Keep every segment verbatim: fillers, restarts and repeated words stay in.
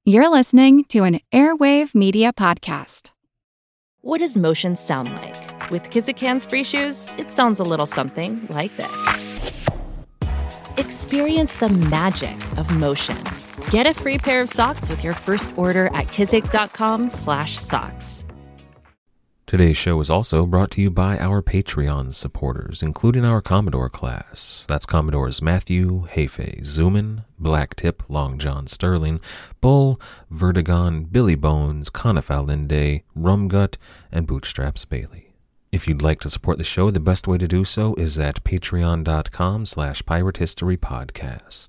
You're listening to an Airwave Media Podcast. What does motion sound like? With Kizikans free shoes, it sounds a little something like this. Experience the magic of motion. Get a free pair of socks with your first order at kizik.com slash socks. Today's show is also brought to you by our Patreon supporters, including our Commodore class. That's Commodores Matthew, Hefe, Zoomin, Blacktip, Long John Sterling, Bull, Vertigon, Billy Bones, Conifalinde, Rumgut, and Bootstraps Bailey. If you'd like to support the show, the best way to do so is at patreon.com slash pirate history podcast.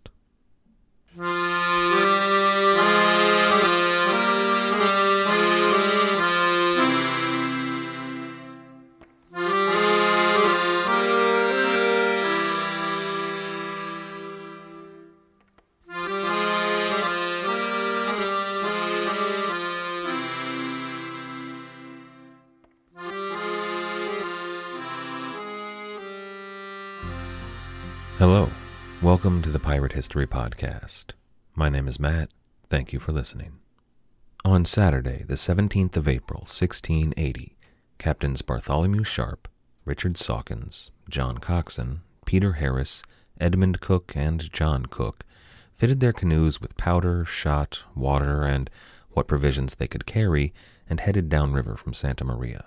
Hello, welcome to the Pirate History Podcast. My name is Matt. Thank you for listening. On Saturday, the seventeenth of April, sixteen eighty, Captains Bartholomew Sharp, Richard Sawkins, John Coxon, Peter Harris, Edmund Cook, and John Cook fitted their canoes with powder, shot, water, and what provisions they could carry, and headed downriver from Santa Maria.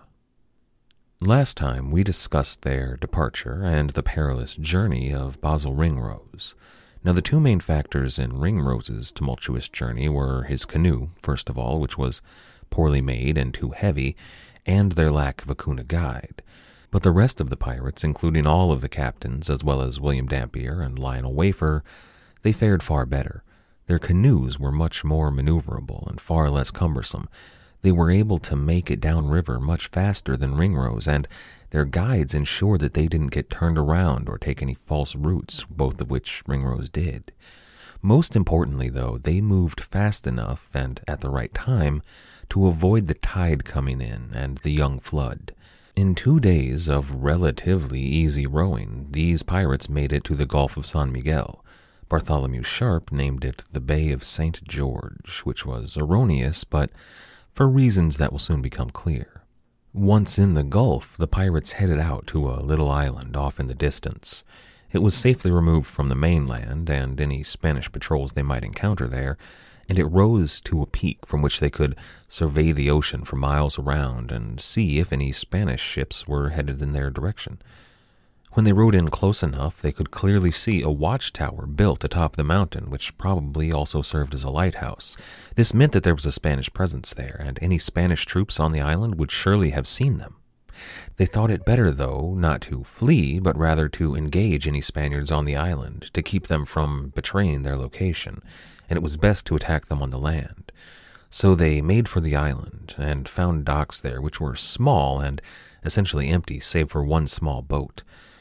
Last time, we discussed their departure and the perilous journey of Basil Ringrose. Now, the two main factors in Ringrose's tumultuous journey were his canoe, first of all, which was poorly made and too heavy, and their lack of a Kuna guide. But the rest of the pirates, including all of the captains, as well as William Dampier and Lionel Wafer, they fared far better. Their canoes were much more maneuverable and far less cumbersome. They were able to make it downriver much faster than Ringrose, and their guides ensured that they didn't get turned around or take any false routes, both of which Ringrose did. Most importantly, though, they moved fast enough and at the right time to avoid the tide coming in and the young flood. In two days of relatively easy rowing, these pirates made it to the Gulf of San Miguel. Bartholomew Sharp named it the Bay of Saint George, which was erroneous, but for reasons that will soon become clear. Once in the Gulf, the pirates headed out to a little island off in the distance. It was safely removed from the mainland and any Spanish patrols they might encounter there, and it rose to a peak from which they could survey the ocean for miles around and see if any Spanish ships were headed in their direction. When they rode in close enough, they could clearly see a watchtower built atop the mountain, which probably also served as a lighthouse. This meant that there was a Spanish presence there, and any Spanish troops on the island would surely have seen them. They thought it better, though, not to flee, but rather to engage any Spaniards on the island, to keep them from betraying their location, and it was best to attack them on the land. So they made for the island, and found docks there which were small and essentially empty, save for one small boat.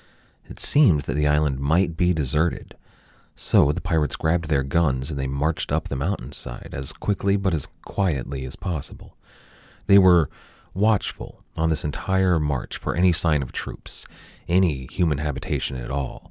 It seemed that the island might be deserted. So the pirates grabbed their guns and they marched up the mountainside as quickly but as quietly as possible. They were watchful on this entire march for any sign of troops, any human habitation at all,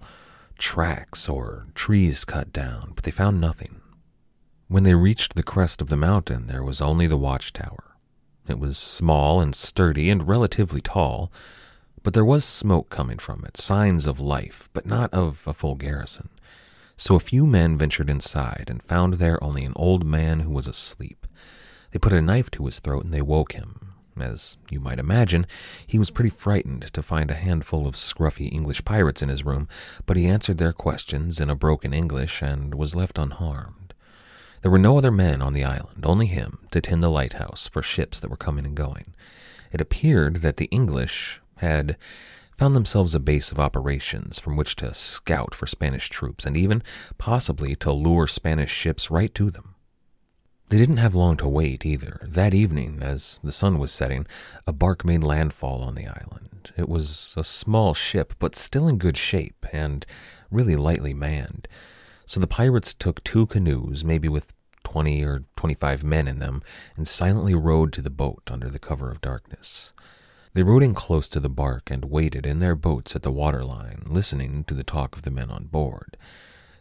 tracks or trees cut down, but they found nothing. When they reached the crest of the mountain, there was only the watchtower. It was small and sturdy and relatively tall, but there was smoke coming from it, signs of life, but not of a full garrison. So a few men ventured inside and found there only an old man who was asleep. They put a knife to his throat and they woke him. As you might imagine, he was pretty frightened to find a handful of scruffy English pirates in his room, but he answered their questions in a broken English and was left unharmed. There were no other men on the island, only him, to tend the lighthouse for ships that were coming and going. It appeared that the English had found themselves a base of operations from which to scout for Spanish troops and even possibly to lure Spanish ships right to them. They didn't have long to wait either. That evening, as the sun was setting, a bark made landfall on the island. It was a small ship, but still in good shape and really lightly manned. So the pirates took two canoes, maybe with twenty or twenty-five men in them, and silently rowed to the boat under the cover of darkness. They rowed in close to the bark and waited in their boats at the waterline, listening to the talk of the men on board.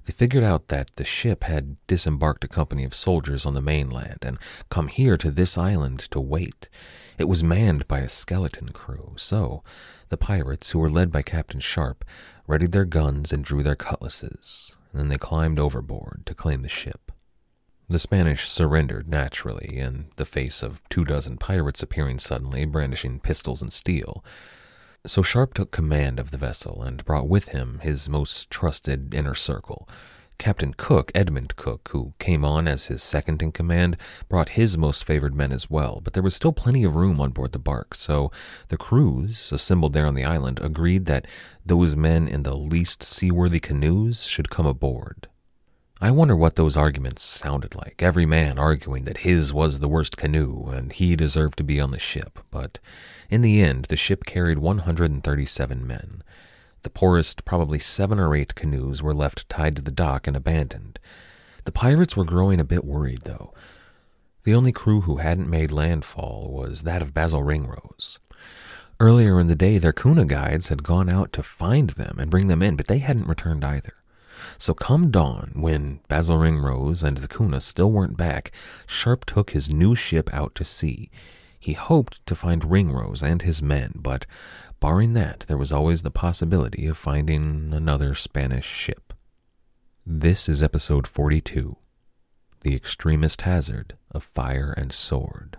They figured out that the ship had disembarked a company of soldiers on the mainland and come here to this island to wait. It was manned by a skeleton crew, so the pirates, who were led by Captain Sharp, readied their guns and drew their cutlasses, and then they climbed overboard to claim the ship. The Spanish surrendered naturally, in the face of two dozen pirates appearing suddenly, brandishing pistols and steel. So Sharp took command of the vessel and brought with him his most trusted inner circle. Captain Cook, Edmund Cook, who came on as his second in command, brought his most favored men as well, but there was still plenty of room on board the bark, so the crews, assembled there on the island, agreed that those men in the least seaworthy canoes should come aboard. I wonder what those arguments sounded like, every man arguing that his was the worst canoe and he deserved to be on the ship, but in the end, the ship carried one hundred thirty-seven men. The poorest, probably seven or eight canoes were left tied to the dock and abandoned. The pirates were growing a bit worried, though. The only crew who hadn't made landfall was that of Basil Ringrose. Earlier in the day, their Kuna guides had gone out to find them and bring them in, but they hadn't returned either. So come dawn, when Basil Ringrose and the Kuna still weren't back, Sharp took his new ship out to sea. He hoped to find Ringrose and his men, but barring that, there was always the possibility of finding another Spanish ship. This is episode forty-two, The Extremist Hazard of Fire and Sword.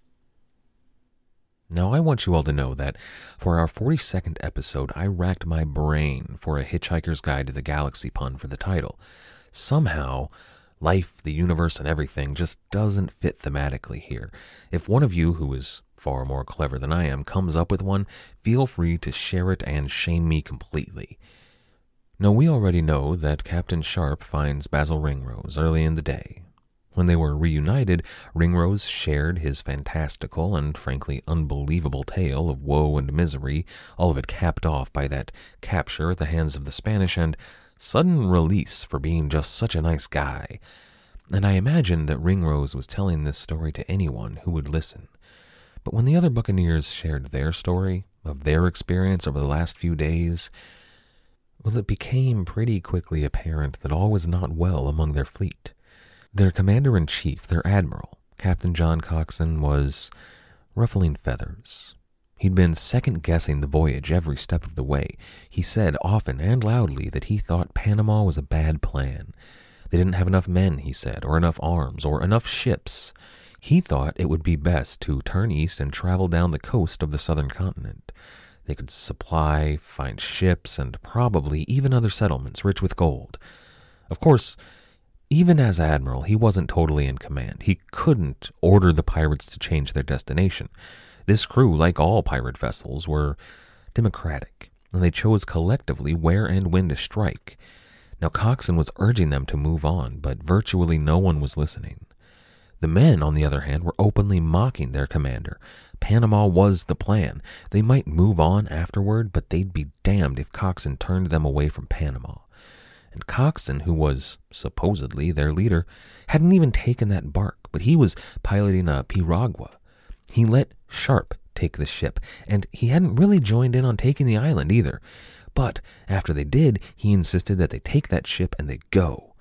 Now, I want you all to know that for our forty-second episode, I racked my brain for a Hitchhiker's Guide to the Galaxy pun for the title. Somehow, life, the universe, and everything just doesn't fit thematically here. If one of you, who is far more clever than I am, comes up with one, feel free to share it and shame me completely. Now, we already know that Captain Sharp finds Basil Ringrose early in the day. When they were reunited, Ringrose shared his fantastical and frankly unbelievable tale of woe and misery, all of it capped off by that capture at the hands of the Spanish and sudden release for being just such a nice guy. And I imagined that Ringrose was telling this story to anyone who would listen. But when the other Buccaneers shared their story of their experience over the last few days, well, it became pretty quickly apparent that all was not well among their fleet. Their commander-in-chief, their admiral, Captain John Coxon, was ruffling feathers. He'd been second-guessing the voyage every step of the way. He said often and loudly that he thought Panama was a bad plan. They didn't have enough men, he said, or enough arms, or enough ships. He thought it would be best to turn east and travel down the coast of the southern continent. They could supply, find ships, and probably even other settlements rich with gold. Of course, even as admiral, he wasn't totally in command. He couldn't order the pirates to change their destination. This crew, like all pirate vessels, were democratic, and they chose collectively where and when to strike. Now, Coxon was urging them to move on, but virtually no one was listening. The men, on the other hand, were openly mocking their commander. Panama was the plan. They might move on afterward, but they'd be damned if Coxon turned them away from Panama. And Coxon, who was supposedly their leader, hadn't even taken that bark, but he was piloting a piragua. He let Sharp take the ship, and he hadn't really joined in on taking the island either. But after they did, he insisted that they take that ship and they go.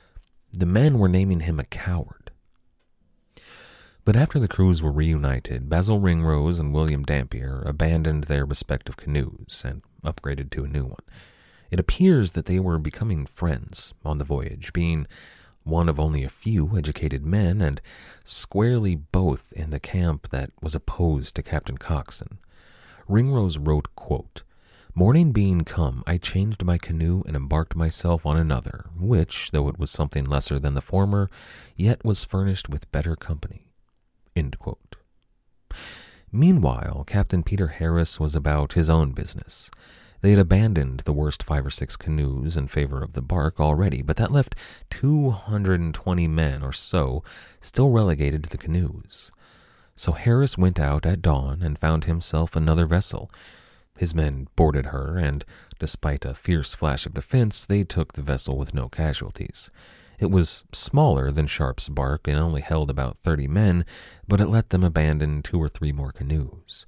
The men were naming him a coward. But after the crews were reunited, Basil Ringrose and William Dampier abandoned their respective canoes and upgraded to a new one. It appears that they were becoming friends on the voyage, being one of only a few educated men and squarely both in the camp that was opposed to Captain Coxon. Ringrose wrote, quote, "Morning being come, I changed my canoe and embarked myself on another, which, though it was something lesser than the former, yet was furnished with better company." End quote. Meanwhile, Captain Peter Harris was about his own business. They had abandoned the worst five or six canoes in favor of the bark already, but that left two hundred twenty men or so still relegated to the canoes. So Harris went out at dawn and found himself another vessel. His men boarded her, and despite a fierce flash of defense, they took the vessel with no casualties. It was smaller than Sharp's bark and only held about thirty men, but it let them abandon two or three more canoes.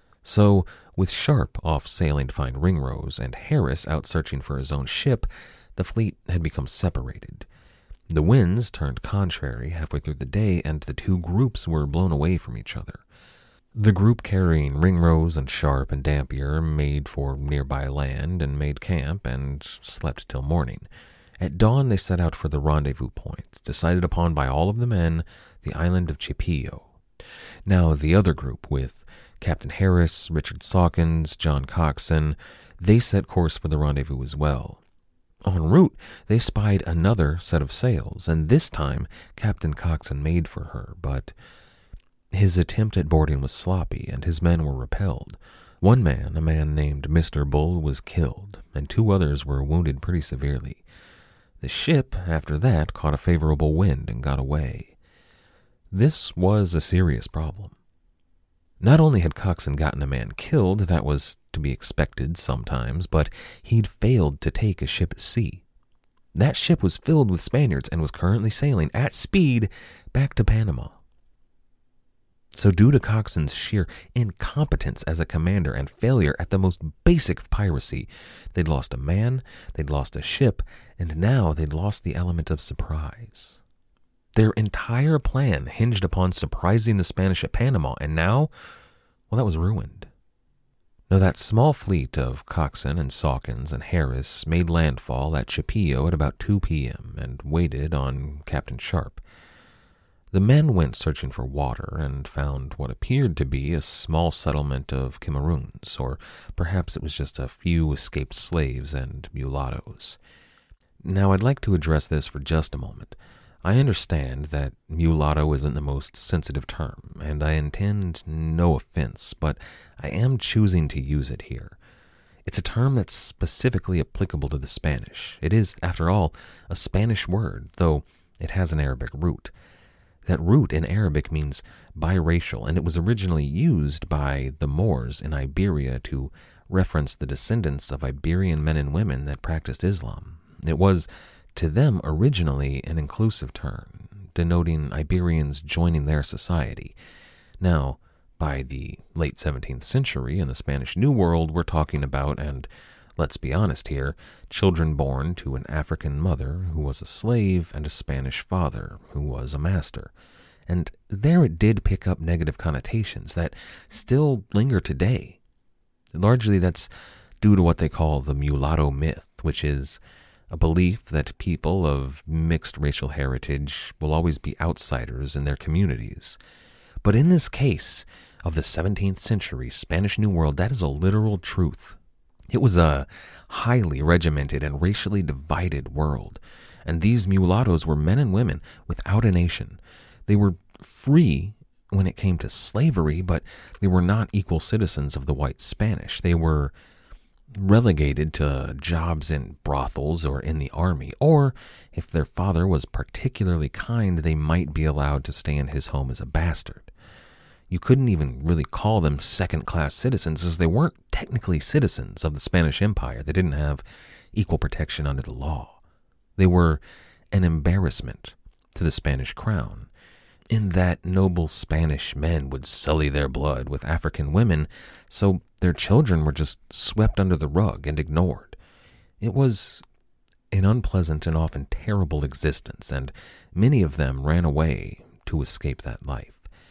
So, with Sharp off sailing to find Ringrose and Harris out searching for his own ship, the fleet had become separated. The winds turned contrary halfway through the day, and the two groups were blown away from each other. The group carrying Ringrose and Sharp and Dampier made for nearby land and made camp and slept till morning. At dawn they set out for the rendezvous point, decided upon by all of the men, the island of Chipillo. Now the other group, with Captain Harris, Richard Sawkins, John Coxon, they set course for the rendezvous as well. En route, they spied another set of sails, and this time Captain Coxon made for her, but his attempt at boarding was sloppy, and his men were repelled. One man, a man named Mister Bull, was killed, and two others were wounded pretty severely. The ship, after that, caught a favorable wind and got away. This was a serious problem. Not only had Coxon gotten a man killed, that was to be expected sometimes, but he'd failed to take a ship at sea. That ship was filled with Spaniards and was currently sailing at speed back to Panama. So due to Coxon's sheer incompetence as a commander and failure at the most basic of piracy, they'd lost a man, they'd lost a ship, and now they'd lost the element of surprise. Their entire plan hinged upon surprising the Spanish at Panama, and now, well, that was ruined. Now, that small fleet of Coxon and Sawkins and Harris made landfall at Chipillo at about two p.m. and waited on Captain Sharp. The men went searching for water and found what appeared to be a small settlement of Cameroons, or perhaps it was just a few escaped slaves and mulattoes. Now, I'd like to address this for just a moment. I understand that mulatto isn't the most sensitive term, and I intend no offense, but I am choosing to use it here. It's a term that's specifically applicable to the Spanish. It is, after all, a Spanish word, though it has an Arabic root. That root in Arabic means biracial, and it was originally used by the Moors in Iberia to reference the descendants of Iberian men and women that practiced Islam. It was, to them, originally an inclusive term, denoting Iberians joining their society. Now, by the late seventeenth century in the Spanish New World, we're talking about, and let's be honest here, children born to an African mother who was a slave and a Spanish father who was a master. And there it did pick up negative connotations that still linger today. Largely that's due to what they call the mulatto myth, which is a belief that people of mixed racial heritage will always be outsiders in their communities. But in this case of the seventeenth century Spanish New World, that is a literal truth. It was a highly regimented and racially divided world, and these mulattoes were men and women without a nation. They were free when it came to slavery, but they were not equal citizens of the white Spanish. They were relegated to jobs in brothels or in the army, or if their father was particularly kind, they might be allowed to stay in his home as a bastard. You couldn't even really call them second-class citizens, as they weren't technically citizens of the Spanish Empire. They didn't have equal protection under the law. They were an embarrassment to the Spanish crown, in that noble Spanish men would sully their blood with African women, so their children were just swept under the rug and ignored. It was an unpleasant and often terrible existence, and many of them ran away to escape that life.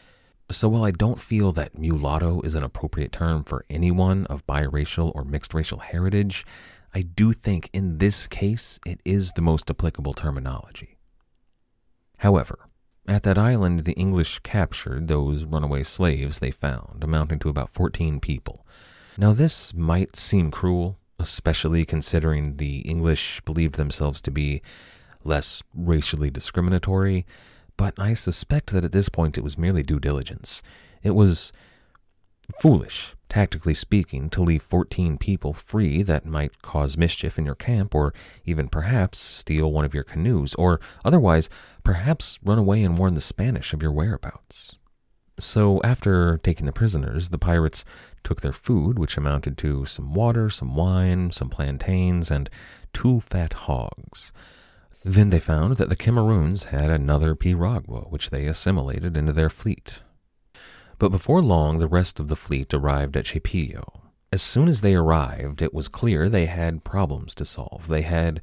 So while I don't feel that mulatto is an appropriate term for anyone of biracial or mixed racial heritage, I do think in this case it is the most applicable terminology. However, at that island, the English captured those runaway slaves they found, amounting to about fourteen people. Now, this might seem cruel, especially considering the English believed themselves to be less racially discriminatory, but I suspect that at this point it was merely due diligence. It was foolish, tactically speaking, to leave fourteen people free that might cause mischief in your camp, or even perhaps steal one of your canoes, or otherwise perhaps run away and warn the Spanish of your whereabouts. So after taking the prisoners, the pirates took their food, which amounted to some water, some wine, some plantains, and two fat hogs. Then they found that the Cameroons had another piragua, which they assimilated into their fleet. But before long, the rest of the fleet arrived at Chipillo. As soon as they arrived, it was clear they had problems to solve. They had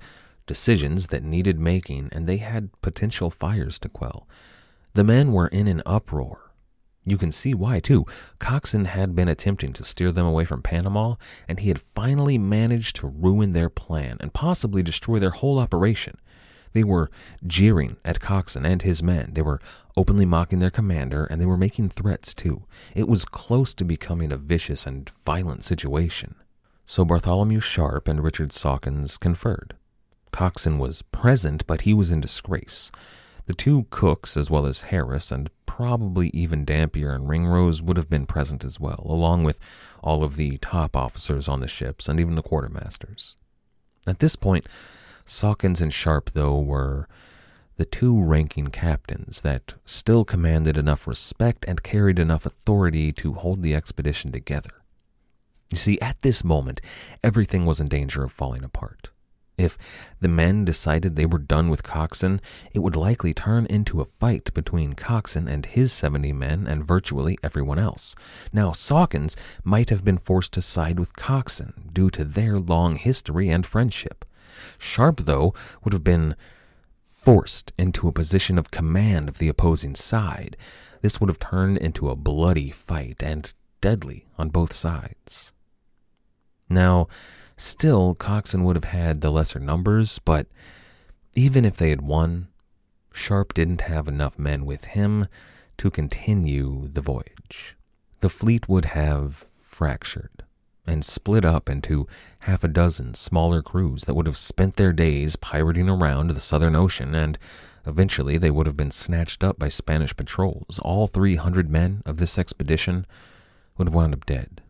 decisions that needed making, and they had potential fires to quell. The men were in an uproar. You can see why, too. Coxon had been attempting to steer them away from Panama, and he had finally managed to ruin their plan and possibly destroy their whole operation. They were jeering at Coxon and his men. They were openly mocking their commander, and they were making threats, too. It was close to becoming a vicious and violent situation. So Bartholomew Sharp and Richard Sawkins conferred. Coxon was present, but he was in disgrace. The two cooks, as well as Harris, and probably even Dampier and Ringrose, would have been present as well, along with all of the top officers on the ships and even the quartermasters. At this point, Sawkins and Sharp, though, were the two ranking captains that still commanded enough respect and carried enough authority to hold the expedition together. You see, at this moment, everything was in danger of falling apart. If the men decided they were done with Coxon, it would likely turn into a fight between Coxon and his seventy men and virtually everyone else. Now, Sawkins might have been forced to side with Coxon due to their long history and friendship. Sharp, though, would have been forced into a position of command of the opposing side. This would have turned into a bloody fight and deadly on both sides. Now, still, Coxon would have had the lesser numbers, but even if they had won, Sharp didn't have enough men with him to continue the voyage. The fleet would have fractured and split up into half a dozen smaller crews that would have spent their days pirating around the Southern Ocean, and eventually they would have been snatched up by Spanish patrols. All three hundred men of this expedition would have wound up dead.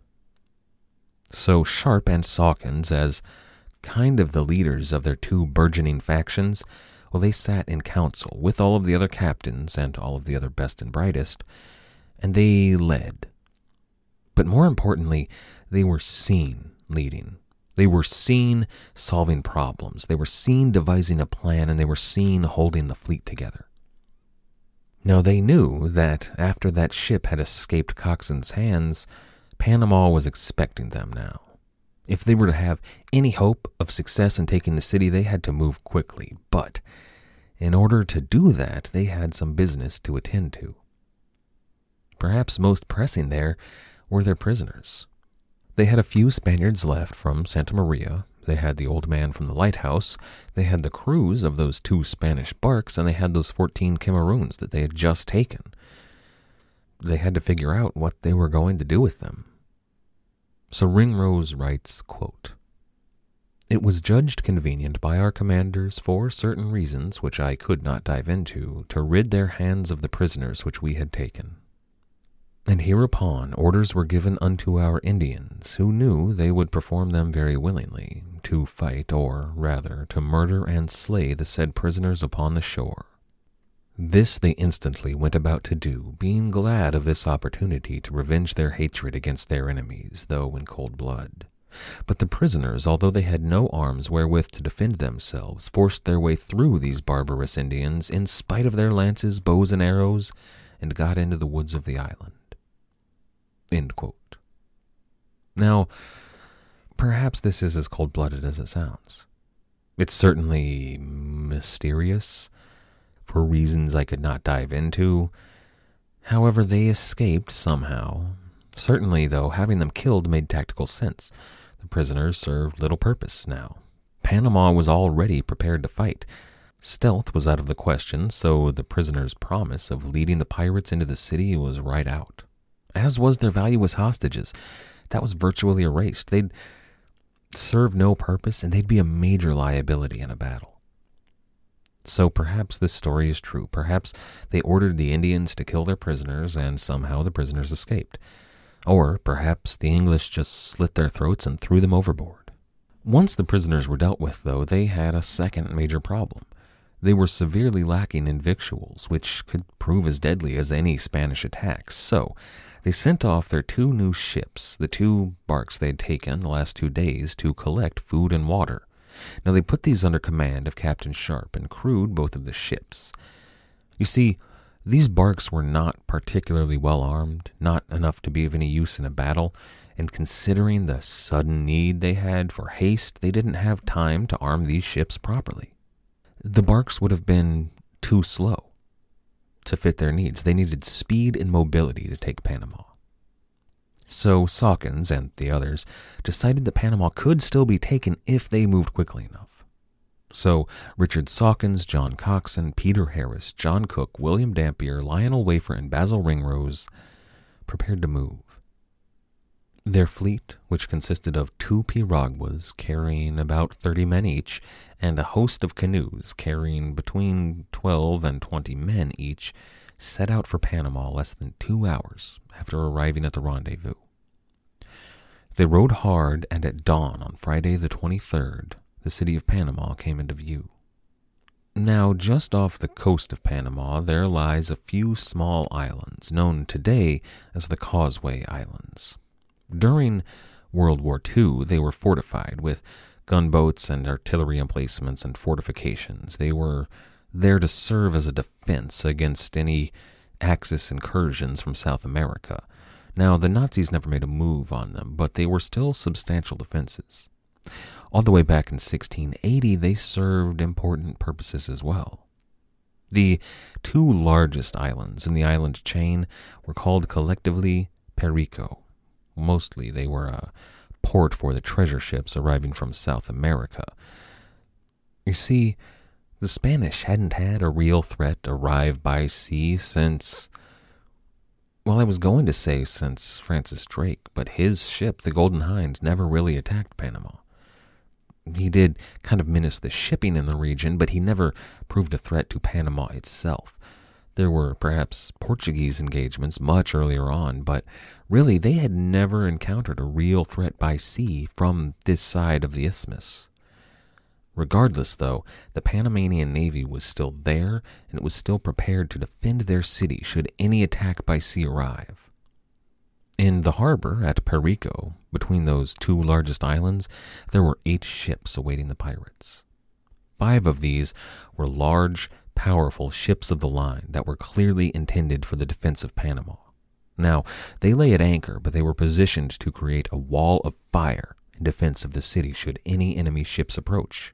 So Sharp and Sawkins, as kind of the leaders of their two burgeoning factions, well, they sat in council with all of the other captains and all of the other best and brightest, and they led. But more importantly, they were seen leading. They were seen solving problems. They were seen devising a plan, and they were seen holding the fleet together. Now, they knew that after that ship had escaped Coxon's hands, Panama was expecting them now. If they were to have any hope of success in taking the city, they had to move quickly. But in order to do that, they had some business to attend to. Perhaps most pressing there were their prisoners. They had a few Spaniards left from Santa Maria. They had the old man from the lighthouse. They had the crews of those two Spanish barks, and they had those fourteen Cameroons that they had just taken. They had to figure out what they were going to do with them. So Ringrose writes, quote, "It was judged convenient by our commanders for certain reasons which I could not dive into, to rid their hands of the prisoners which we had taken. And hereupon orders were given unto our Indians, who knew they would perform them very willingly, to fight, or rather to murder and slay the said prisoners upon the shore. This they instantly went about to do, being glad of this opportunity to revenge their hatred against their enemies, though in cold blood. But the prisoners, although they had no arms wherewith to defend themselves, forced their way through these barbarous Indians, in spite of their lances, bows, and arrows, and got into the woods of the island." End quote. Now, perhaps this is as cold-blooded as it sounds. It's certainly mysterious, for reasons I could not dive into. However, they escaped somehow. Certainly, though, having them killed made tactical sense. The prisoners served little purpose now. Panama was already prepared to fight. Stealth was out of the question, so the prisoners' promise of leading the pirates into the city was right out. As was their value as hostages. That was virtually erased. They'd serve no purpose, and they'd be a major liability in a battle. So perhaps this story is true. Perhaps they ordered the Indians to kill their prisoners, and somehow the prisoners escaped. Or perhaps the English just slit their throats and threw them overboard. Once the prisoners were dealt with, though, they had a second major problem. They were severely lacking in victuals, which could prove as deadly as any Spanish attack. So they sent off their two new ships, the two barks they had taken the last two days, to collect food and water. Now, they put these under command of Captain Sharp and crewed both of the ships. You see, these barks were not particularly well armed, not enough to be of any use in a battle, And considering the sudden need they had for haste, they didn't have time to arm these ships properly. The barks would have been too slow to fit their needs. They needed speed and mobility to take Panama. So Sawkins and the others decided that Panama could still be taken if they moved quickly enough. So Richard Sawkins, John Coxon, Peter Harris, John Cook, William Dampier, Lionel Wafer, and Basil Ringrose prepared to move. Their fleet, which consisted of two piraguas carrying about thirty men each, and a host of canoes carrying between twelve and twenty men each, set out for Panama less than two hours after arriving at the rendezvous. They rowed hard, and at dawn on Friday the twenty-third, the city of Panama came into view. Now, just off the coast of Panama, there lies a few small islands, known today as the Causeway Islands. During World War Two, they were fortified with gunboats and artillery emplacements and fortifications. They were there to serve as a defense against any Axis incursions from South America. Now, the Nazis never made a move on them, but they were still substantial defenses. All the way back in sixteen eighty, they served important purposes as well. The two largest islands in the island chain were called collectively Perico. Mostly they were a port for the treasure ships arriving from South America. You see, the Spanish hadn't had a real threat arrive by sea since, well, I was going to say since Francis Drake, but his ship, the Golden Hind, never really attacked Panama. He did kind of menace the shipping in the region, but he never proved a threat to Panama itself. There were perhaps Portuguese engagements much earlier on, but really they had never encountered a real threat by sea from this side of the isthmus. Regardless, though, the Panamanian Navy was still there, and it was still prepared to defend their city should any attack by sea arrive. In the harbor at Perico, between those two largest islands, there were eight ships awaiting the pirates. Five of these were large, powerful ships of the line that were clearly intended for the defense of Panama. Now, they lay at anchor, but they were positioned to create a wall of fire in defense of the city should any enemy ships approach.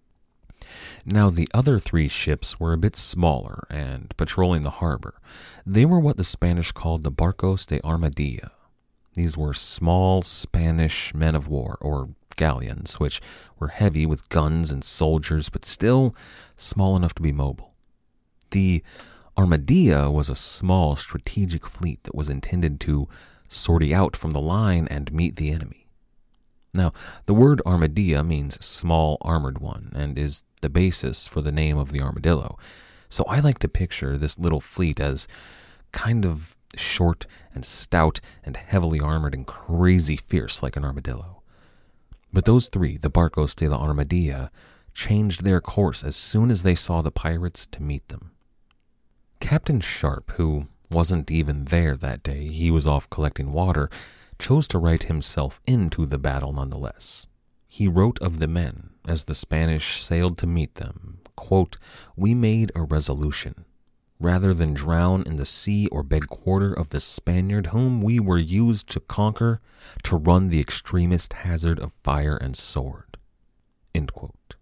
Now, the other three ships were a bit smaller and patrolling the harbor. They were what the Spanish called the Barcos de Armadilla. These were small Spanish men of war, or galleons, which were heavy with guns and soldiers, but still small enough to be mobile. The Armadilla was a small strategic fleet that was intended to sortie out from the line and meet the enemy. Now, the word armadilla means small armored one and is the basis for the name of the armadillo. So I like to picture this little fleet as kind of short and stout and heavily armored and crazy fierce like an armadillo. But those three, the Barcos de la Armadilla, changed their course as soon as they saw the pirates to meet them. Captain Sharp, who wasn't even there that day, he was off collecting water, chose to write himself into the battle nonetheless. He wrote of the men as the Spanish sailed to meet them, quote, "We made a resolution, rather than drown in the sea or beg quarter of the Spaniard whom we were used to conquer, to run the extremest hazard of fire and sword." End quote.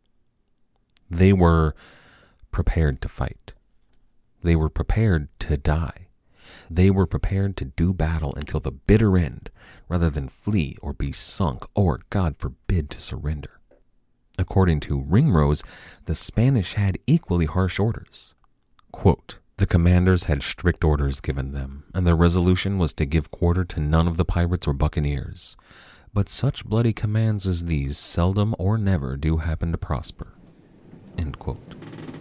They were prepared to fight. They were prepared to die. They were prepared to do battle until the bitter end, rather than flee or be sunk or, God forbid, to surrender. According to Ringrose, the Spanish had equally harsh orders. Quote, "The commanders had strict orders given them, and their resolution was to give quarter to none of the pirates or buccaneers. But such bloody commands as these seldom or never do happen to prosper." End quote.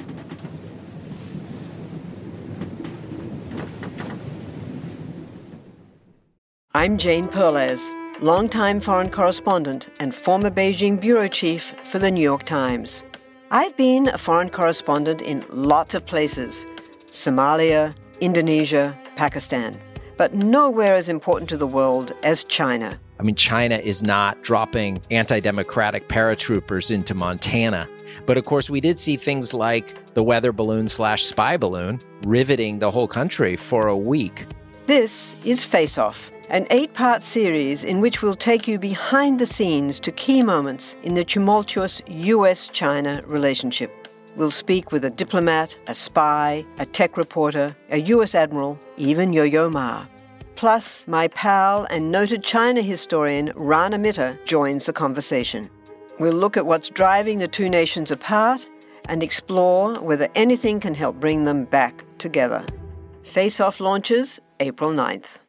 I'm Jane Perlez, longtime foreign correspondent and former Beijing bureau chief for the New York Times. I've been a foreign correspondent in lots of places: Somalia, Indonesia, Pakistan, but nowhere as important to the world as China. I mean, China is not dropping anti-democratic paratroopers into Montana. But of course, we did see things like the weather balloon slash spy balloon riveting the whole country for a week. This is Face Off, an eight-part series in which we'll take you behind the scenes to key moments in the tumultuous U S China relationship. We'll speak with a diplomat, a spy, a tech reporter, a U S admiral, even Yo-Yo Ma. Plus, my pal and noted China historian Rana Mitter joins the conversation. We'll look at what's driving the two nations apart and explore whether anything can help bring them back together. Face Off launches April ninth.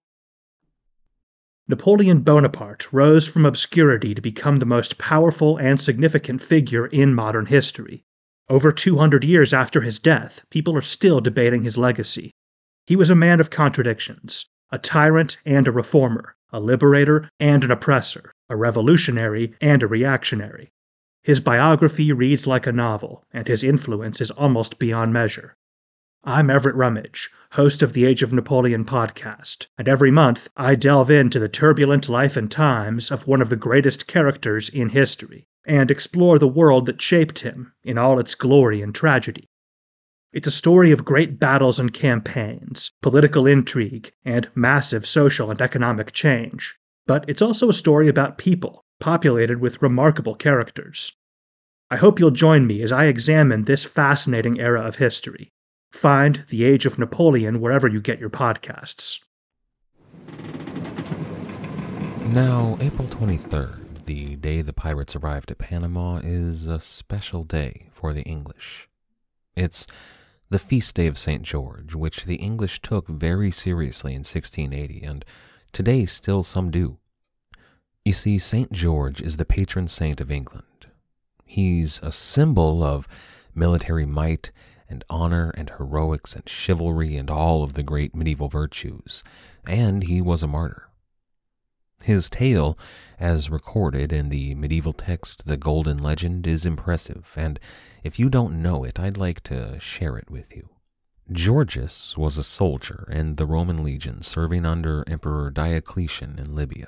Napoleon Bonaparte rose from obscurity to become the most powerful and significant figure in modern history. Over two hundred years after his death, people are still debating his legacy. He was a man of contradictions, a tyrant and a reformer, a liberator and an oppressor, a revolutionary and a reactionary. His biography reads like a novel, and his influence is almost beyond measure. I'm Everett Rummage, host of the Age of Napoleon podcast, and every month I delve into the turbulent life and times of one of the greatest characters in history, and explore the world that shaped him in all its glory and tragedy. It's a story of great battles and campaigns, political intrigue, and massive social and economic change. But it's also a story about people, populated with remarkable characters. I hope you'll join me as I examine this fascinating era of history. Find The Age of Napoleon wherever you get your podcasts. Now, April twenty-third, the day the pirates arrived at Panama, is a special day for the English. It's the feast day of Saint George, which the English took very seriously in sixteen eighty, and today still some do. You see, Saint George is the patron saint of England. He's a symbol of military might and honor and heroics and chivalry and all of the great medieval virtues, and he was a martyr. His tale, as recorded in the medieval text The Golden Legend, is impressive, and if you don't know it, I'd like to share it with you. Georges was a soldier in the Roman legion serving under Emperor Diocletian in Libya.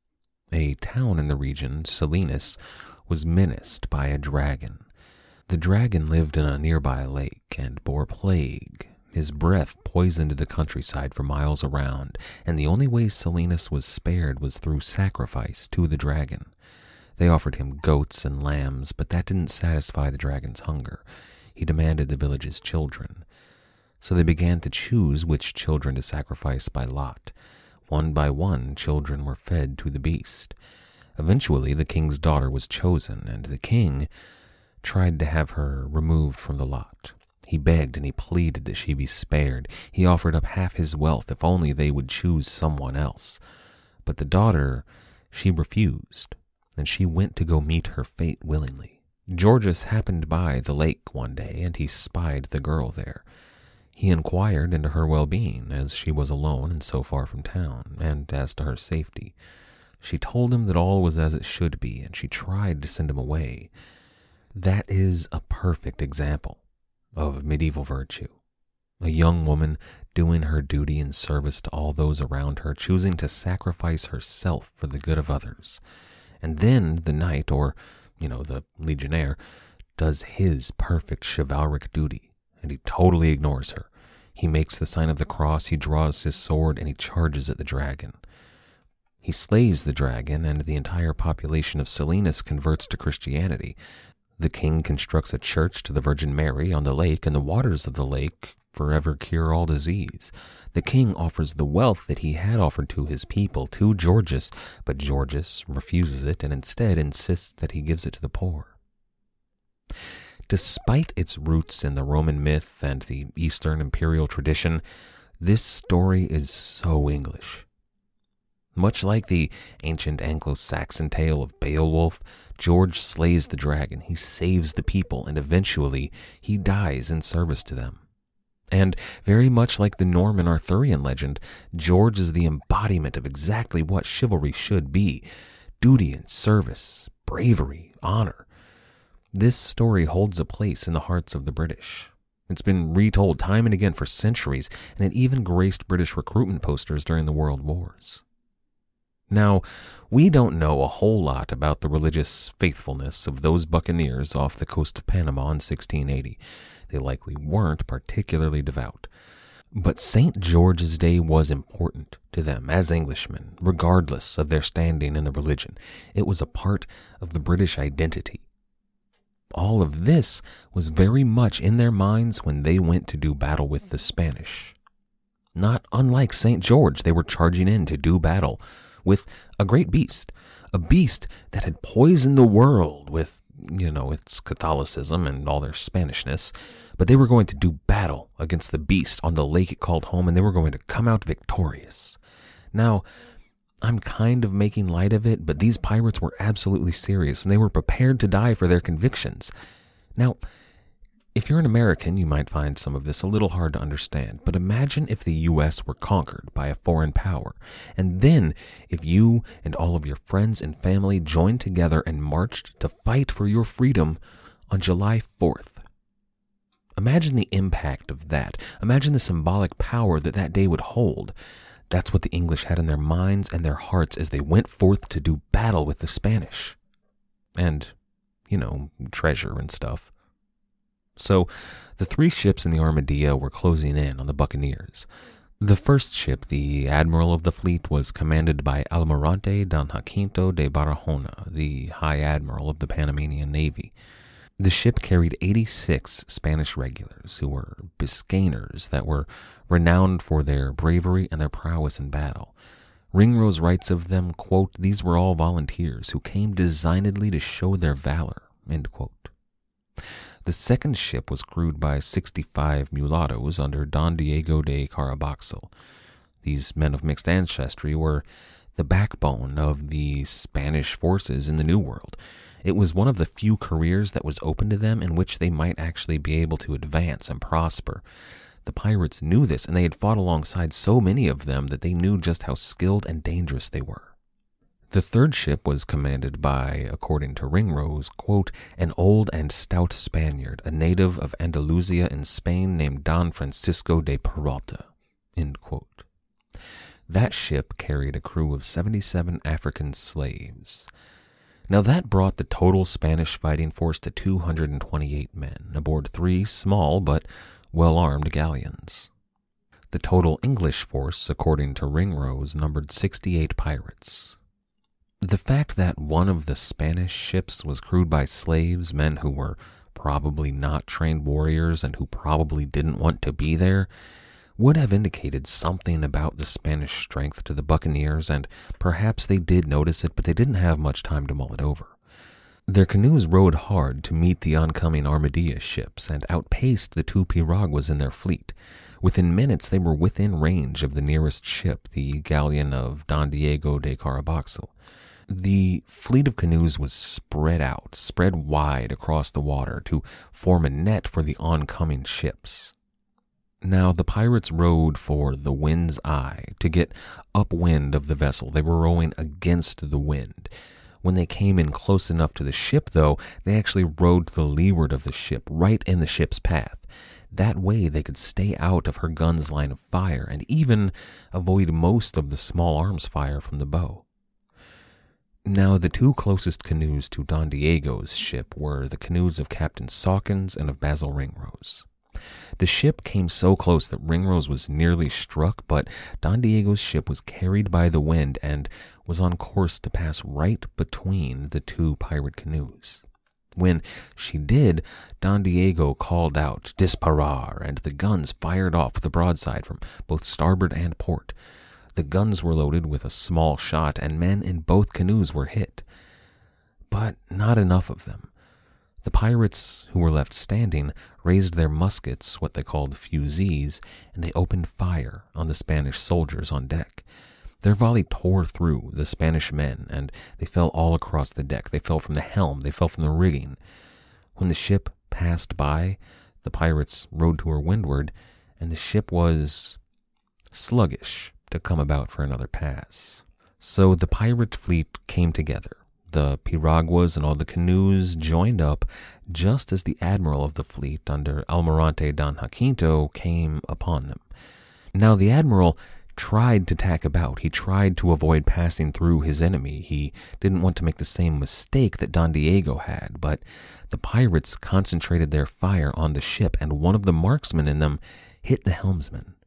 A town in the region, Selinus, was menaced by a dragon. The dragon lived in a nearby lake and bore plague. His breath poisoned the countryside for miles around, and the only way Selinus was spared was through sacrifice to the dragon. They offered him goats and lambs, but that didn't satisfy the dragon's hunger. He demanded the village's children. So they began to choose which children to sacrifice by lot. One by one, children were fed to the beast. Eventually, the king's daughter was chosen, and the king tried to have her removed from the lot. He begged and he pleaded that she be spared. He offered up half his wealth if only they would choose someone else. But the daughter, she refused, and she went to go meet her fate willingly. Georges happened by the lake one day, and he spied the girl there. He inquired into her well-being, as she was alone and so far from town, and as to her safety. She told him that all was as it should be, and she tried to send him away. That is a perfect example of medieval virtue. A young woman doing her duty in service to all those around her, choosing to sacrifice herself for the good of others. And then the knight, or, you know, the legionnaire, does his perfect chivalric duty, and he totally ignores her. He makes the sign of the cross, he draws his sword, and he charges at the dragon. He slays the dragon, and the entire population of Selinus converts to Christianity. The king constructs a church to the Virgin Mary on the lake, and the waters of the lake forever cure all disease. The king offers the wealth that he had offered to his people to Georges, but Georges refuses it and instead insists that he gives it to the poor. Despite its roots in the Roman myth and the Eastern imperial tradition, this story is so English. Much like the ancient Anglo-Saxon tale of Beowulf, George slays the dragon, he saves the people, and eventually he dies in service to them. And very much like the Norman Arthurian legend, George is the embodiment of exactly what chivalry should be: duty and service, bravery, honor. This story holds a place in the hearts of the British. It's been retold time and again for centuries, and it even graced British recruitment posters during the World Wars. Now, we don't know a whole lot about the religious faithfulness of those buccaneers off the coast of Panama in sixteen eighty. They likely weren't particularly devout. But Saint George's Day was important to them as Englishmen, regardless of their standing in the religion. It was a part of the British identity. All of this was very much in their minds when they went to do battle with the Spanish. Not unlike Saint George, they were charging in to do battle with a great beast, a beast that had poisoned the world with, you know, its Catholicism and all their Spanishness, but they were going to do battle against the beast on the lake it called home, and they were going to come out victorious. Now, I'm kind of making light of it, but these pirates were absolutely serious, and they were prepared to die for their convictions. Now, if you're an American, you might find some of this a little hard to understand, but imagine if the U S were conquered by a foreign power, and then if you and all of your friends and family joined together and marched to fight for your freedom on July fourth. Imagine the impact of that. Imagine the symbolic power that that day would hold. That's what the English had in their minds and their hearts as they went forth to do battle with the Spanish. And, you know, treasure and stuff. So, the three ships in the Armadillo were closing in on the buccaneers. The first ship, the admiral of the fleet, was commanded by Almirante Don Jacinto de Barahona, the high admiral of the Panamanian Navy. The ship carried eighty-six Spanish regulars, who were Biscayers that were renowned for their bravery and their prowess in battle. Ringrose writes of them, quote, "These were all volunteers who came designedly to show their valor," end quote. The second ship was crewed by sixty-five mulattoes under Don Diego de Caraboxel. These men of mixed ancestry were the backbone of the Spanish forces in the New World. It was one of the few careers that was open to them in which they might actually be able to advance and prosper. The pirates knew this, and they had fought alongside so many of them that they knew just how skilled and dangerous they were. The third ship was commanded by, according to Ringrose, quote, "an old and stout Spaniard, a native of Andalusia in Spain named Don Francisco de Peralta," end quote. That ship carried a crew of seventy-seven African slaves. Now that brought the total Spanish fighting force to two hundred twenty-eight men, aboard three small but well-armed galleons. The total English force, according to Ringrose, numbered sixty-eight pirates. The fact that one of the Spanish ships was crewed by slaves, men who were probably not trained warriors and who probably didn't want to be there, would have indicated something about the Spanish strength to the buccaneers, and perhaps they did notice it, but they didn't have much time to mull it over. Their canoes rowed hard to meet the oncoming Armadillo ships and outpaced the two piraguas in their fleet. Within minutes, they were within range of the nearest ship, the galleon of Don Diego de Caraboxel. The fleet of canoes was spread out, spread wide across the water to form a net for the oncoming ships. Now, the pirates rowed for the wind's eye to get upwind of the vessel. They were rowing against the wind. When they came in close enough to the ship, though, they actually rowed to the leeward of the ship, right in the ship's path. That way, they could stay out of her gun's line of fire and even avoid most of the small arms fire from the bow. Now, the two closest canoes to Don Diego's ship were the canoes of Captain Sawkins and of Basil Ringrose. The ship came so close that Ringrose was nearly struck, but Don Diego's ship was carried by the wind and was on course to pass right between the two pirate canoes. When she did, Don Diego called out, "Disparar," and the guns fired off with a broadside from both starboard and port. The guns were loaded with a small shot, and men in both canoes were hit. But not enough of them. The pirates who were left standing raised their muskets, what they called fusees, and they opened fire on the Spanish soldiers on deck. Their volley tore through the Spanish men, and they fell all across the deck. They fell from the helm, they fell from the rigging. When the ship passed by, the pirates rowed to her windward, and the ship was sluggish to come about for another pass. So the pirate fleet came together. The piraguas and all the canoes joined up just as the admiral of the fleet under Almirante Don Jacinto came upon them. Now the admiral tried to tack about. He tried to avoid passing through his enemy. He didn't want to make the same mistake that Don Diego had, but the pirates concentrated their fire on the ship, and one of the marksmen in them hit the helmsman.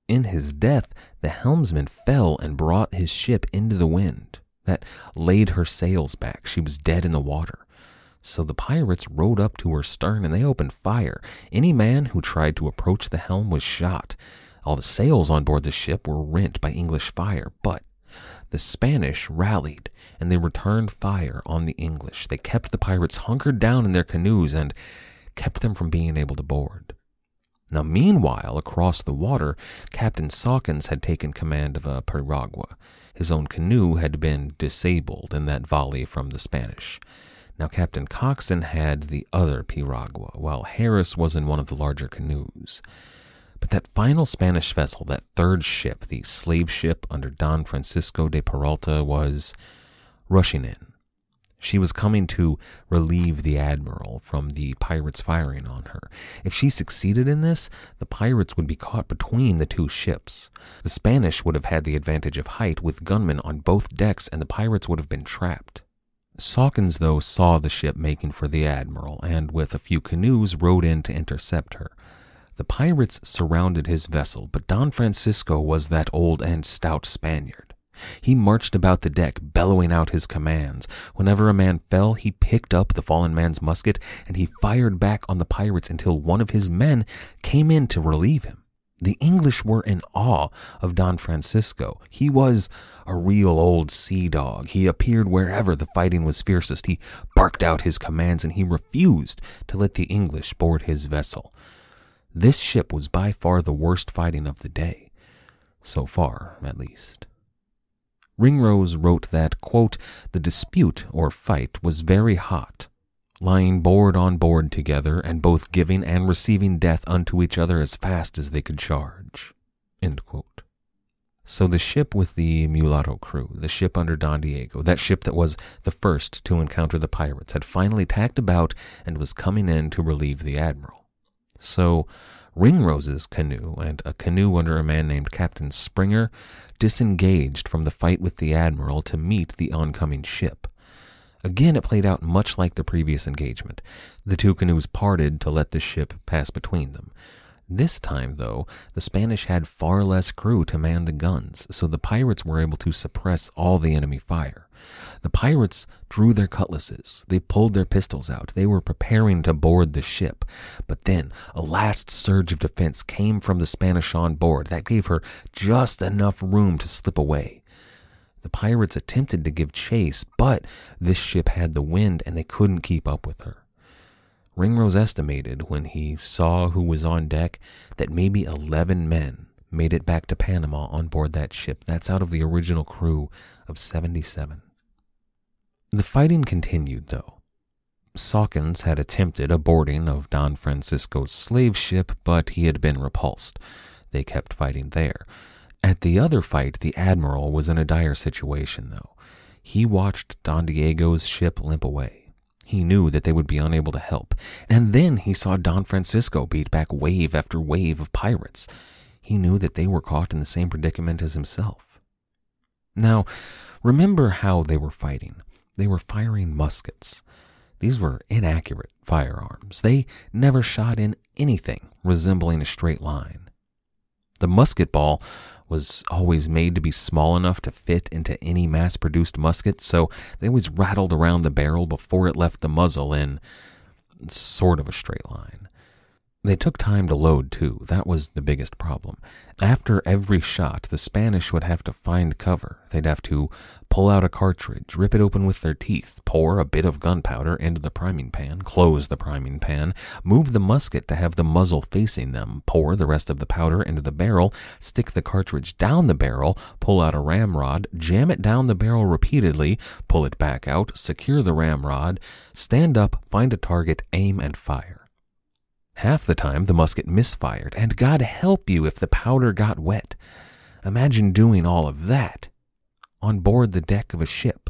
In his death, the helmsman fell and brought his ship into the wind. That laid her sails back. She was dead in the water. So the pirates rowed up to her stern and they opened fire. Any man who tried to approach the helm was shot. All the sails on board the ship were rent by English fire, but the Spanish rallied and they returned fire on the English. They kept the pirates hunkered down in their canoes and kept them from being able to board. Now, meanwhile, across the water, Captain Sawkins had taken command of a piragua. His own canoe had been disabled in that volley from the Spanish. Now, Captain Coxon had the other piragua, while Harris was in one of the larger canoes. But that final Spanish vessel, that third ship, the slave ship under Don Francisco de Peralta, was rushing in. She was coming to relieve the admiral from the pirates firing on her. If she succeeded in this, the pirates would be caught between the two ships. The Spanish would have had the advantage of height with gunmen on both decks, and the pirates would have been trapped. Sawkins, though, saw the ship making for the admiral, and with a few canoes rowed in to intercept her. The pirates surrounded his vessel, but Don Francisco was that old and stout Spaniard. He marched about the deck, bellowing out his commands. Whenever a man fell, he picked up the fallen man's musket, and he fired back on the pirates until one of his men came in to relieve him. The English were in awe of Don Francisco. He was a real old sea dog. He appeared wherever the fighting was fiercest. He barked out his commands, and he refused to let the English board his vessel. This ship was by far the worst fighting of the day. So far, at least. Ringrose wrote that, quote, "The dispute or fight was very hot, lying board on board together, and both giving and receiving death unto each other as fast as they could charge." End quote. So the ship with the mulatto crew, the ship under Don Diego, that ship that was the first to encounter the pirates, had finally tacked about and was coming in to relieve the admiral. So Ringrose's canoe and a canoe under a man named Captain Springer disengaged from the fight with the admiral to meet the oncoming ship. Again, it played out much like the previous engagement. The two canoes parted to let the ship pass between them. This time, though, the Spanish had far less crew to man the guns, so the pirates were able to suppress all the enemy fire. The pirates drew their cutlasses. They pulled their pistols out. They were preparing to board the ship. But then a last surge of defense came from the Spanish on board. That gave her just enough room to slip away. The pirates attempted to give chase, but this ship had the wind and they couldn't keep up with her. Ringrose estimated, when he saw who was on deck, that maybe eleven men made it back to Panama on board that ship. That's out of the original crew of seventy-seven. The fighting continued, though. Sawkins had attempted a boarding of Don Francisco's slave ship, but he had been repulsed. They kept fighting there. At the other fight, the admiral was in a dire situation, though. He watched Don Diego's ship limp away. He knew that they would be unable to help. And then he saw Don Francisco beat back wave after wave of pirates. He knew that they were caught in the same predicament as himself. Now, remember how they were fighting. They were firing muskets. These were inaccurate firearms. They never shot in anything resembling a straight line. The musket ball was always made to be small enough to fit into any mass-produced musket, so they always rattled around the barrel before it left the muzzle in sort of a straight line. They took time to load, too. That was the biggest problem. After every shot, the Spanish would have to find cover. They'd have to pull out a cartridge, rip it open with their teeth, pour a bit of gunpowder into the priming pan, close the priming pan, move the musket to have the muzzle facing them, pour the rest of the powder into the barrel, stick the cartridge down the barrel, pull out a ramrod, jam it down the barrel repeatedly, pull it back out, secure the ramrod, stand up, find a target, aim, and fire. Half the time, the musket misfired, and God help you if the powder got wet. Imagine doing all of that on board the deck of a ship.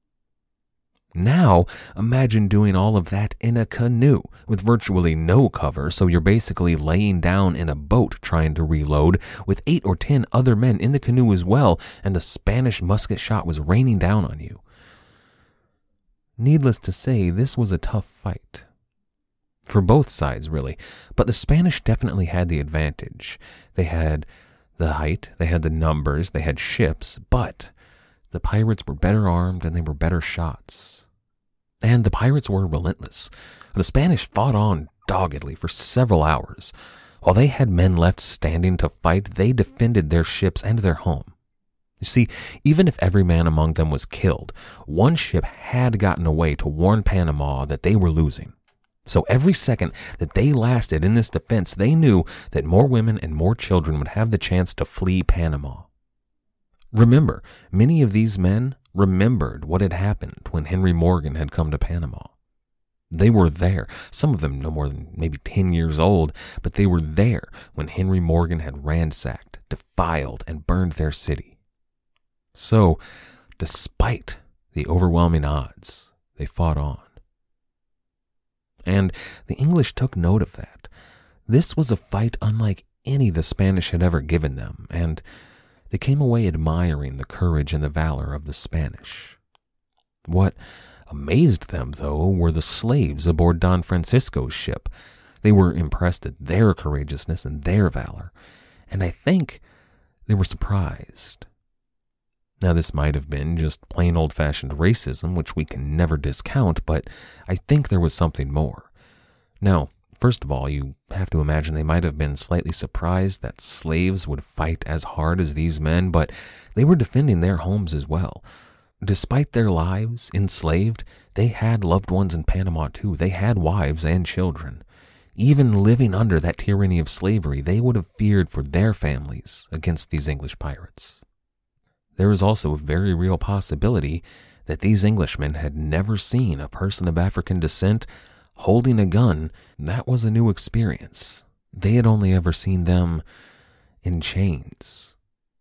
Now, imagine doing all of that in a canoe with virtually no cover, so you're basically laying down in a boat trying to reload with eight or ten other men in the canoe as well, and a Spanish musket shot was raining down on you. Needless to say, this was a tough fight. For both sides, really, but the Spanish definitely had the advantage. They had the height, they had the numbers, they had ships, but the pirates were better armed and they were better shots. And the pirates were relentless. The Spanish fought on doggedly for several hours. While they had men left standing to fight, they defended their ships and their home. You see, even if every man among them was killed, one ship had gotten away to warn Panama that they were losing. So every second that they lasted in this defense, they knew that more women and more children would have the chance to flee Panama. Remember, many of these men remembered what had happened when Henry Morgan had come to Panama. They were there, some of them no more than maybe ten years old, but they were there when Henry Morgan had ransacked, defiled, and burned their city. So, despite the overwhelming odds, they fought on. And the English took note of that. This was a fight unlike any the Spanish had ever given them, and they came away admiring the courage and the valor of the Spanish. What amazed them, though, were the slaves aboard Don Francisco's ship. They were impressed at their courageousness and their valor, and I think they were surprised. Now, this might have been just plain old-fashioned racism, which we can never discount, but I think there was something more. Now, first of all, you have to imagine they might have been slightly surprised that slaves would fight as hard as these men, but they were defending their homes as well. Despite their lives enslaved, they had loved ones in Panama too. They had wives and children. Even living under that tyranny of slavery, they would have feared for their families against these English pirates. There is also a very real possibility that these Englishmen had never seen a person of African descent holding a gun. That was a new experience. They had only ever seen them in chains,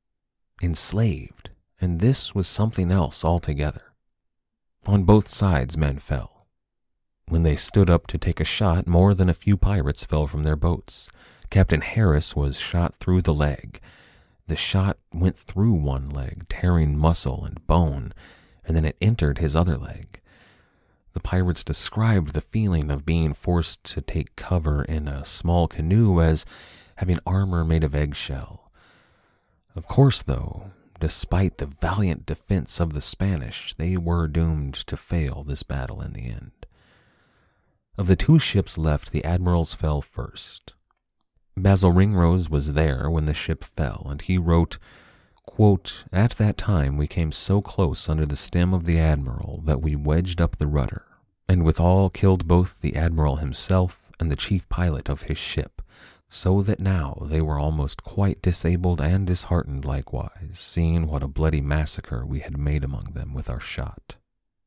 enslaved, and this was something else altogether. On both sides, men fell. When they stood up to take a shot, more than a few pirates fell from their boats. Captain Harris was shot through the leg. The shot went through one leg, tearing muscle and bone, and then it entered his other leg. The pirates described the feeling of being forced to take cover in a small canoe as having armor made of eggshell. Of course, though, despite the valiant defense of the Spanish, they were doomed to fail this battle in the end. Of the two ships left, the admiral's fell first. Basil Ringrose was there when the ship fell, and he wrote, quote, "At that time we came so close under the stem of the admiral that we wedged up the rudder, and withal killed both the admiral himself and the chief pilot of his ship, so that now they were almost quite disabled and disheartened likewise, seeing what a bloody massacre we had made among them with our shot."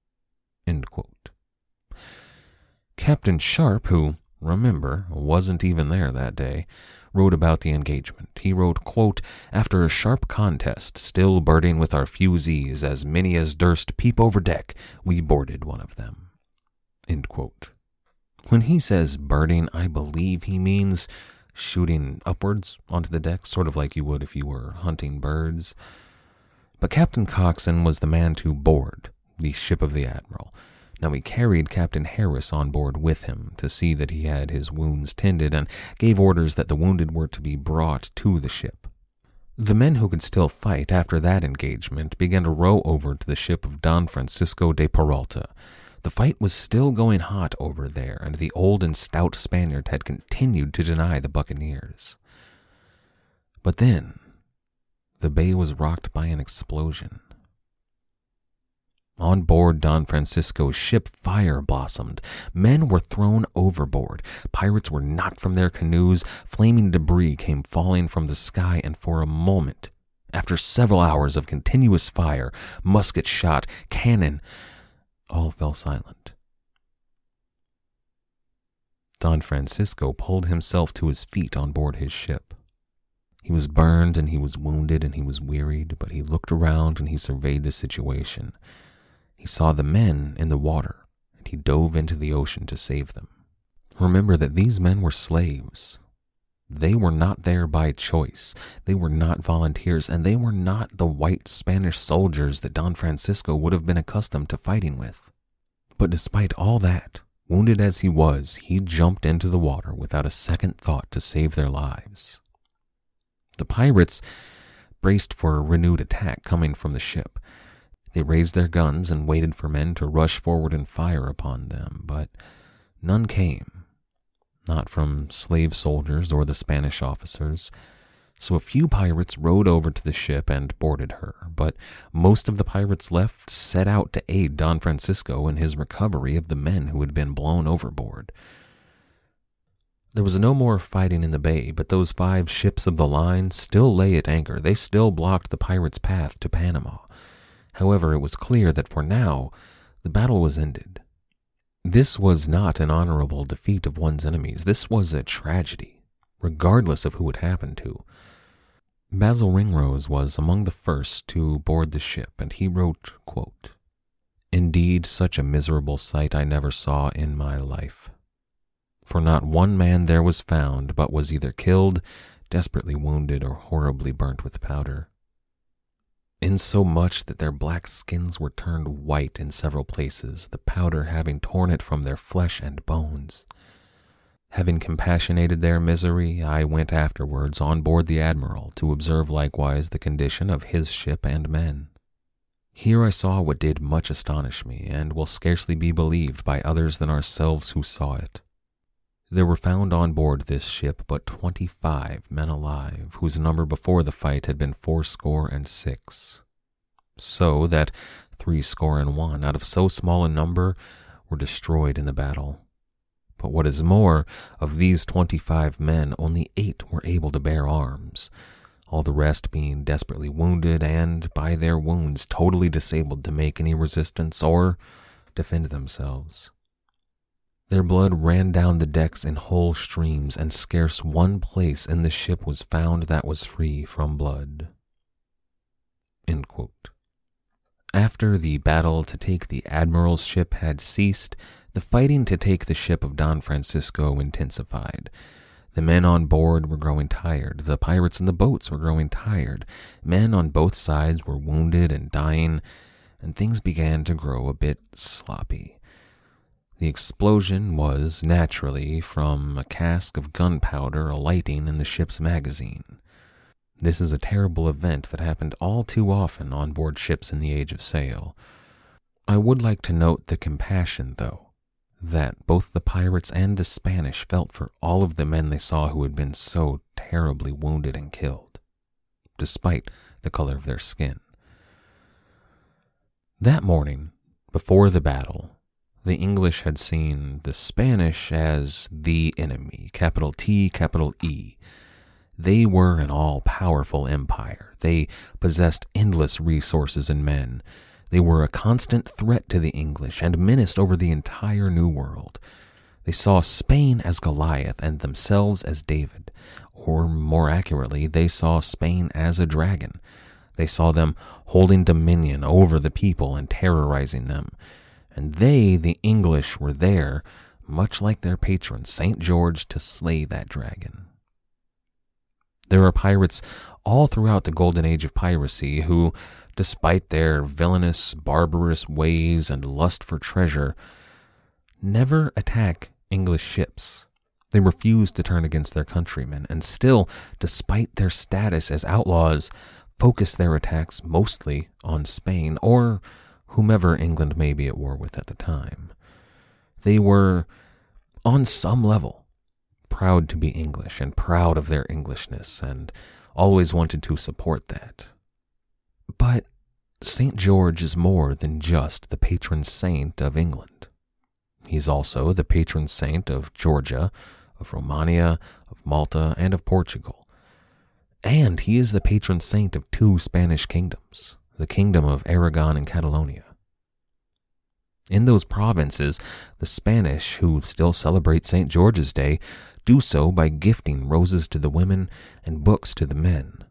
End quote. Captain Sharp, who, remember, wasn't even there that day, wrote about the engagement. He wrote, quote, "After a sharp contest, still birding with our fusees, as many as durst peep over deck, we boarded one of them." End quote. When he says birding, I believe he means shooting upwards onto the deck, sort of like you would if you were hunting birds. But Captain Coxon was the man to board the ship of the admiral. Now he carried Captain Harris on board with him to see that he had his wounds tended and gave orders that the wounded were to be brought to the ship. The men who could still fight after that engagement began to row over to the ship of Don Francisco de Peralta. The fight was still going hot over there, and the old and stout Spaniard had continued to deny the buccaneers. But then, the bay was rocked by an explosion. On board Don Francisco's ship, fire blossomed. Men were thrown overboard. Pirates were knocked from their canoes. Flaming debris came falling from the sky, and for a moment, after several hours of continuous fire, musket shot, cannon, all fell silent. Don Francisco pulled himself to his feet on board his ship. He was burned and he was wounded and he was wearied, but he looked around and he surveyed the situation. He saw the men in the water, and he dove into the ocean to save them. Remember that these men were slaves. They were not there by choice. They were not volunteers, and they were not the white Spanish soldiers that Don Francisco would have been accustomed to fighting with. But despite all that, wounded as he was, he jumped into the water without a second thought to save their lives. the pirates braced for a renewed attack coming from the ship. They raised their guns and waited for men to rush forward and fire upon them, but none came, not from slave soldiers or the Spanish officers. So a few pirates rowed over to the ship and boarded her, but most of the pirates left set out to aid Don Francisco in his recovery of the men who had been blown overboard. There was no more fighting in the bay, but those five ships of the line still lay at anchor. They still blocked the pirates' path to Panama. However, it was clear that for now, the battle was ended. This was not an honorable defeat of one's enemies. This was a tragedy, regardless of who it happened to. Basil Ringrose was among the first to board the ship, and he wrote, quote, "Indeed, such a miserable sight I never saw in my life. For not one man there was found, but was either killed, desperately wounded, or horribly burnt with powder, insomuch that their black skins were turned white in several places, the powder having torn it from their flesh and bones. Having compassionated their misery, I went afterwards on board the Admiral to observe likewise the condition of his ship and men. Here I saw what did much astonish me, and will scarcely be believed by others than ourselves who saw it. There were found on board this ship but twenty-five men alive, whose number before the fight had been fourscore and six, so that threescore and one out of so small a number were destroyed in the battle. But what is more, of these twenty-five men, only eight were able to bear arms, all the rest being desperately wounded and, by their wounds, totally disabled to make any resistance or defend themselves. Their blood ran down the decks in whole streams, and scarce one place in the ship was found that was free from blood." End quote. After the battle to take the Admiral's ship had ceased, the fighting to take the ship of Don Francisco intensified. The men on board were growing tired. The pirates in the boats were growing tired. Men on both sides were wounded and dying, and things began to grow a bit sloppy. The explosion was, naturally, from a cask of gunpowder alighting in the ship's magazine. This is a terrible event that happened all too often on board ships in the age of sail. I would like to note the compassion, though, that both the pirates and the Spanish felt for all of the men they saw who had been so terribly wounded and killed, despite the color of their skin. That morning, before the battle, the English had seen the Spanish as the enemy, capital T, capital E. They were an all-powerful empire. They possessed endless resources and men. They were a constant threat to the English and menaced over the entire New World. They saw Spain as Goliath and themselves as David, or more accurately, they saw Spain as a dragon. They saw them holding dominion over the people and terrorizing them. And they, the English, were there, much like their patron, Saint George, to slay that dragon. There are pirates all throughout the golden age of piracy who, despite their villainous, barbarous ways and lust for treasure, never attack English ships. They refuse to turn against their countrymen, and still, despite their status as outlaws, focus their attacks mostly on Spain or whomever England may be at war with at the time. They were, on some level, proud to be English and proud of their Englishness, and always wanted to support that. But Saint George is more than just the patron saint of England. He's also the patron saint of Georgia, of Romania, of Malta, and of Portugal. And he is the patron saint of two Spanish kingdoms, the kingdom of Aragon and Catalonia. In those provinces, the Spanish, who still celebrate Saint George's Day, do so by gifting roses to the women and books to the men.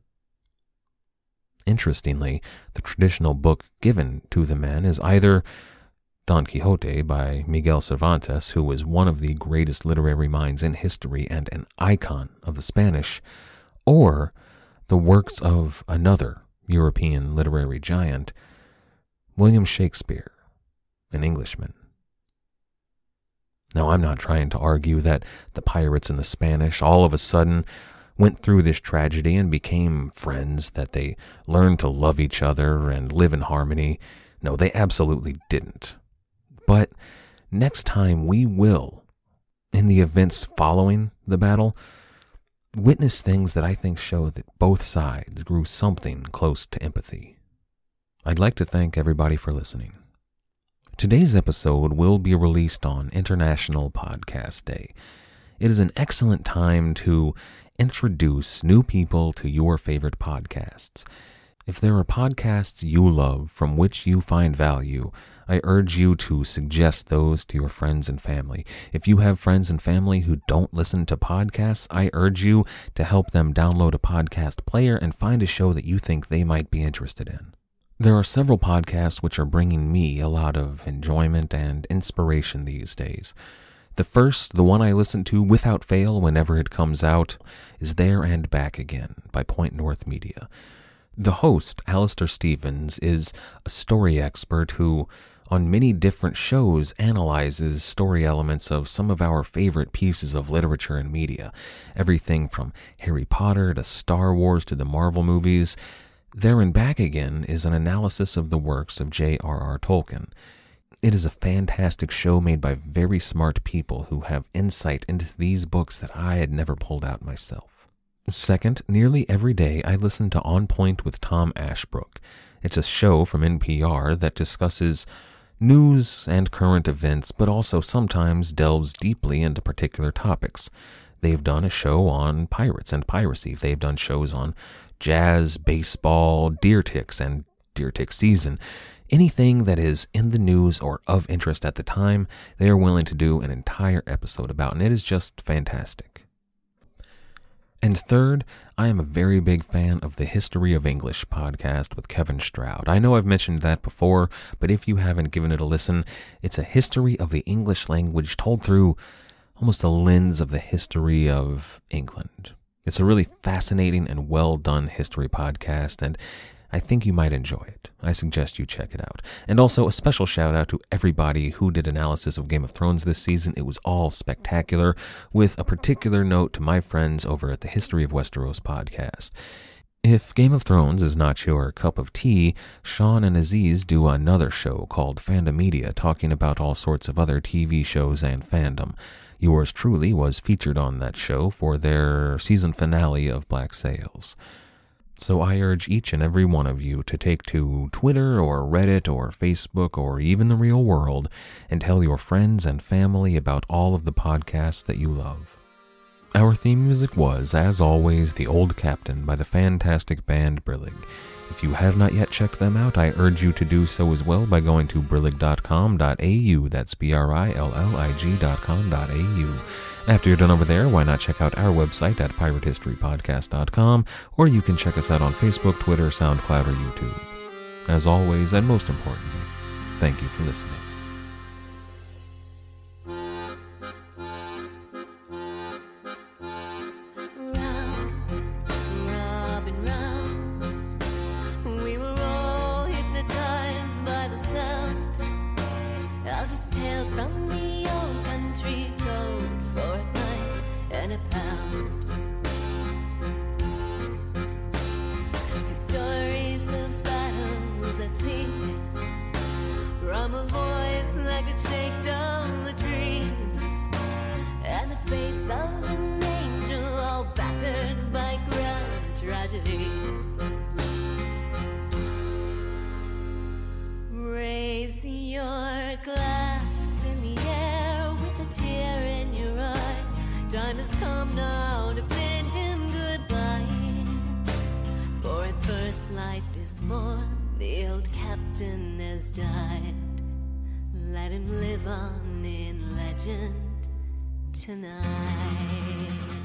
Interestingly, the traditional book given to the men is either Don Quixote by Miguel Cervantes, who was one of the greatest literary minds in history and an icon of the Spanish, or the works of another European literary giant, William Shakespeare, an Englishman. Now, I'm not trying to argue that the pirates and the Spanish all of a sudden went through this tragedy and became friends, that they learned to love each other and live in harmony. No, they absolutely didn't. But next time we will, in the events following the battle, witness things that I think show that both sides grew something close to empathy. I'd like to thank everybody for listening. Today's episode will be released on International Podcast Day. It is an excellent time to introduce new people to your favorite podcasts. If there are podcasts you love from which you find value, I urge you to suggest those to your friends and family. If you have friends and family who don't listen to podcasts, I urge you to help them download a podcast player and find a show that you think they might be interested in. There are several podcasts which are bringing me a lot of enjoyment and inspiration these days. The first, the one I listen to without fail whenever it comes out, is There and Back Again by Point North Media. The host, Alistair Stevens, is a story expert who, on many different shows, analyzes story elements of some of our favorite pieces of literature and media. Everything from Harry Potter to Star Wars to the Marvel movies. There and Back Again is an analysis of the works of J R R Tolkien. It is a fantastic show made by very smart people who have insight into these books that I had never pulled out myself. Second, nearly every day I listen to On Point with Tom Ashbrook. It's a show from N P R that discusses news and current events, but also sometimes delves deeply into particular topics. They've done a show on pirates and piracy. They've done shows on jazz, baseball, deer ticks, and deer tick season. Anything that is in the news or of interest at the time, they are willing to do an entire episode about, and it is just fantastic. And third, I am a very big fan of the History of English podcast with Kevin Stroud. I know I've mentioned that before, but if you haven't given it a listen, it's a history of the English language told through almost a lens of the history of England. It's a really fascinating and well-done history podcast, and I think you might enjoy it. I suggest you check it out. And also a special shout out to everybody who did analysis of Game of Thrones this season. It was all spectacular, with a particular note to my friends over at the History of Westeros podcast. If Game of Thrones is not your cup of tea, Sean and Aziz do another show called Fandom Media, talking about all sorts of other T V shows and fandom. Yours truly was featured on that show for their season finale of Black Sails. So I urge each and every one of you to take to Twitter or Reddit or Facebook or even the real world and tell your friends and family about all of the podcasts that you love. Our theme music was, as always, The Old Captain by the fantastic band Brillig. If you have not yet checked them out, I urge you to do so as well by going to brillig dot com dot a u. That's B R I L L I G dot com dot a u. After you're done over there, why not check out our website at pirate history podcast dot com, or you can check us out on Facebook, Twitter, SoundCloud, or YouTube. As always, and most importantly, thank you for listening. Has died. Let him live on in legend tonight.